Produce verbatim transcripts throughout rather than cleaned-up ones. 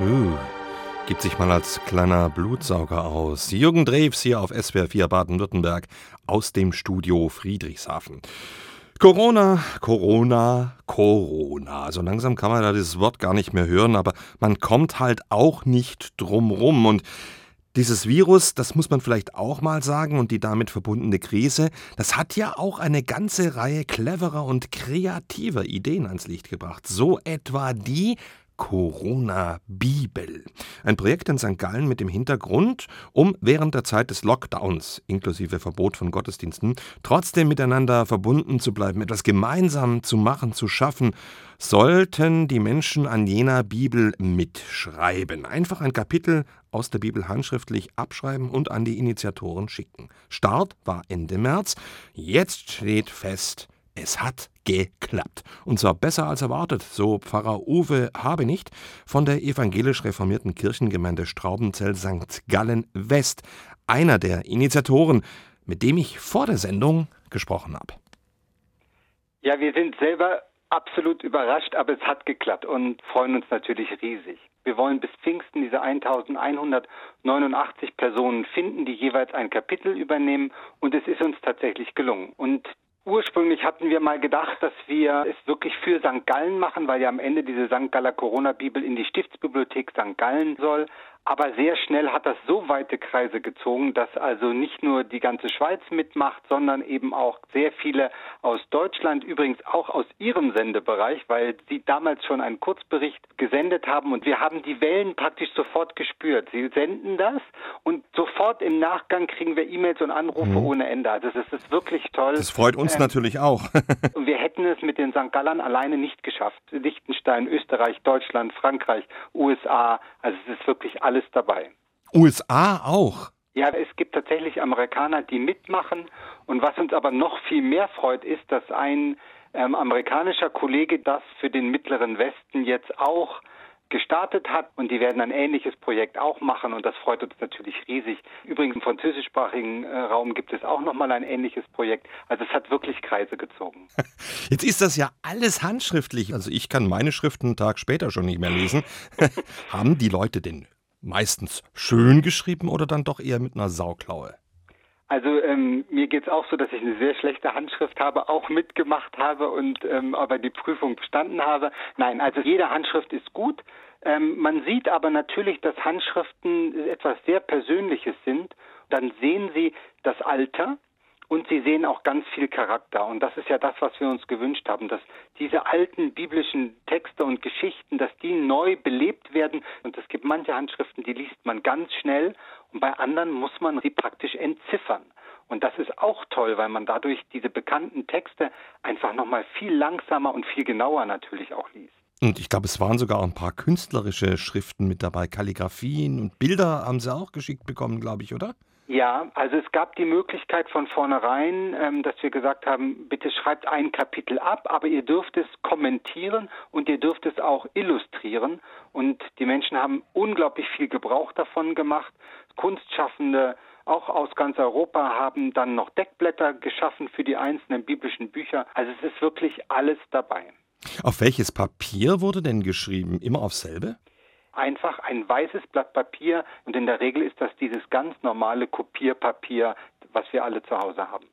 Puh, gibt sich mal als kleiner Blutsauger aus. Jürgen Drews hier auf S W R vier Baden-Württemberg aus dem Studio Friedrichshafen. Corona, Corona, Corona. So langsam kann man da dieses Wort gar nicht mehr hören, aber man kommt halt auch nicht drum rum. Und dieses Virus, das muss man vielleicht auch mal sagen, und die damit verbundene Krise, das hat ja auch eine ganze Reihe cleverer und kreativer Ideen ans Licht gebracht. So etwa die Corona-Bibel. Ein Projekt in Sankt Gallen mit dem Hintergrund, um während der Zeit des Lockdowns, inklusive Verbot von Gottesdiensten, trotzdem miteinander verbunden zu bleiben, etwas gemeinsam zu machen, zu schaffen, sollten die Menschen an jener Bibel mitschreiben. Einfach ein Kapitel aus der Bibel handschriftlich abschreiben und an die Initiatoren schicken. Start war Ende März. Jetzt steht fest, es hat geklappt. Und zwar besser als erwartet, so Pfarrer Uwe Habenicht von der evangelisch-reformierten Kirchengemeinde Straubenzell Sankt Gallen West. Einer der Initiatoren, mit dem ich vor der Sendung gesprochen habe. Ja, wir sind selber absolut überrascht, aber es hat geklappt und freuen uns natürlich riesig. Wir wollen bis Pfingsten diese eintausendeinhundertneunundachtzig Personen finden, die jeweils ein Kapitel übernehmen, und es ist uns tatsächlich gelungen. Und ursprünglich hatten wir mal gedacht, dass wir es wirklich für Sankt Gallen machen, weil ja am Ende diese Sankt Galler Corona-Bibel in die Stiftsbibliothek Sankt Gallen soll. Aber sehr schnell hat das so weite Kreise gezogen, dass also nicht nur die ganze Schweiz mitmacht, sondern eben auch sehr viele aus Deutschland, übrigens auch aus ihrem Sendebereich, weil sie damals schon einen Kurzbericht gesendet haben, und wir haben die Wellen praktisch sofort gespürt. Sie senden das und sofort im Nachgang kriegen wir E-Mails und Anrufe mhm. ohne Ende. Also das ist wirklich toll. Das freut uns ähm, natürlich auch. Und wir hätten es mit den Sankt Gallern alleine nicht geschafft. Liechtenstein, Österreich, Deutschland, Frankreich, U S A, also es ist wirklich alles alles dabei. U S A auch? Ja, es gibt tatsächlich Amerikaner, die mitmachen. Und was uns aber noch viel mehr freut, ist, dass ein ähm, amerikanischer Kollege das für den Mittleren Westen jetzt auch gestartet hat, und die werden ein ähnliches Projekt auch machen, und das freut uns natürlich riesig. Übrigens im französischsprachigen äh, Raum gibt es auch nochmal ein ähnliches Projekt. Also es hat wirklich Kreise gezogen. Jetzt ist das ja alles handschriftlich. Also ich kann meine Schriften einen Tag später schon nicht mehr lesen. Haben die Leute denn meistens schön geschrieben oder dann doch eher mit einer Sauklaue? Also ähm, mir geht's auch so, dass ich eine sehr schlechte Handschrift habe, auch mitgemacht habe und ähm, aber die Prüfung bestanden habe. Nein, also jede Handschrift ist gut. Ähm, man sieht aber natürlich, dass Handschriften etwas sehr Persönliches sind. Dann sehen Sie das Alter. Und Sie sehen auch ganz viel Charakter. Und das ist ja das, was wir uns gewünscht haben, dass diese alten biblischen Texte und Geschichten, dass die neu belebt werden. Und es gibt manche Handschriften, die liest man ganz schnell. Und bei anderen muss man sie praktisch entziffern. Und das ist auch toll, weil man dadurch diese bekannten Texte einfach nochmal viel langsamer und viel genauer natürlich auch liest. Und ich glaube, es waren sogar auch ein paar künstlerische Schriften mit dabei. Kalligraphien und Bilder haben Sie auch geschickt bekommen, glaube ich, oder? Ja, also es gab die Möglichkeit von vornherein, ähm, dass wir gesagt haben, bitte schreibt ein Kapitel ab, aber ihr dürft es kommentieren und ihr dürft es auch illustrieren. Und die Menschen haben unglaublich viel Gebrauch davon gemacht. Kunstschaffende auch aus ganz Europa haben dann noch Deckblätter geschaffen für die einzelnen biblischen Bücher. Also es ist wirklich alles dabei. Auf welches Papier wurde denn geschrieben? Immer aufs selbe? Einfach ein weißes Blatt Papier, und in der Regel ist das dieses ganz normale Kopierpapier, was wir alle zu Hause haben.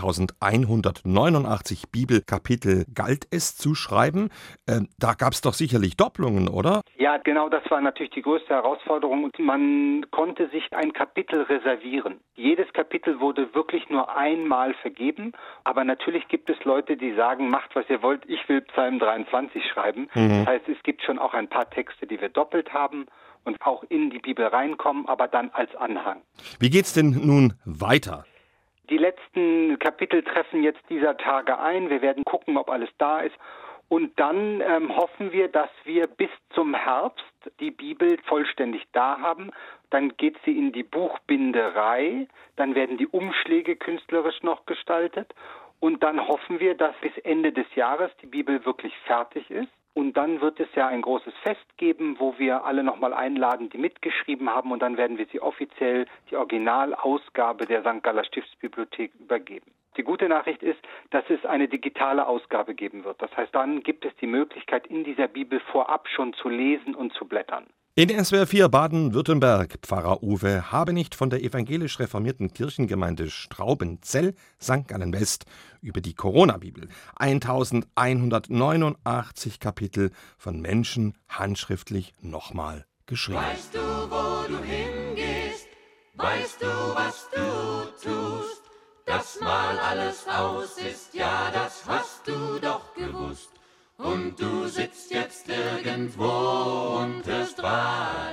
eintausendeinhundertneunundachtzig Bibelkapitel galt es zu schreiben. Äh, da gab es doch sicherlich Doppelungen, oder? Ja, genau, das war natürlich die größte Herausforderung, und man konnte sich ein Kapitel reservieren. Jedes Kapitel wurde wirklich nur einmal vergeben, aber natürlich gibt es Leute, die sagen, macht was ihr wollt, ich will Psalm dreiundzwanzig schreiben. Mhm. Das heißt, es gibt schon auch ein paar Texte, die wir doppelt haben und auch in die Bibel reinkommen, aber dann als Anhang. Wie geht's denn nun weiter? Die letzten Kapitel treffen jetzt dieser Tage ein. Wir werden gucken, ob alles da ist. Und dann ähm, hoffen wir, dass wir bis zum Herbst die Bibel vollständig da haben. Dann geht sie in die Buchbinderei. Dann werden die Umschläge künstlerisch noch gestaltet. Und dann hoffen wir, dass bis Ende des Jahres die Bibel wirklich fertig ist. Und dann wird es ja ein großes Fest geben, wo wir alle nochmal einladen, die mitgeschrieben haben. Und dann werden wir sie offiziell, die Originalausgabe der Sankt Galler Stiftsbibliothek, übergeben. Die gute Nachricht ist, dass es eine digitale Ausgabe geben wird. Das heißt, dann gibt es die Möglichkeit, in dieser Bibel vorab schon zu lesen und zu blättern. In S W R vier Baden-Württemberg, Pfarrer Uwe Habenicht von der evangelisch reformierten Kirchengemeinde Straubenzell, Sankt Gallen West, über die Corona-Bibel. elfhundertneunundachtzig Kapitel von Menschen handschriftlich nochmal geschrieben. Weißt du, wo du hingehst? Weißt du, was du tust? Dass mal alles aus ist, ja, das hast du doch gewusst. Und du sitzt jetzt irgendwo und hörst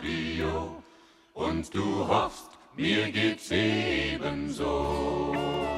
Radio und du hoffst, mir geht's ebenso.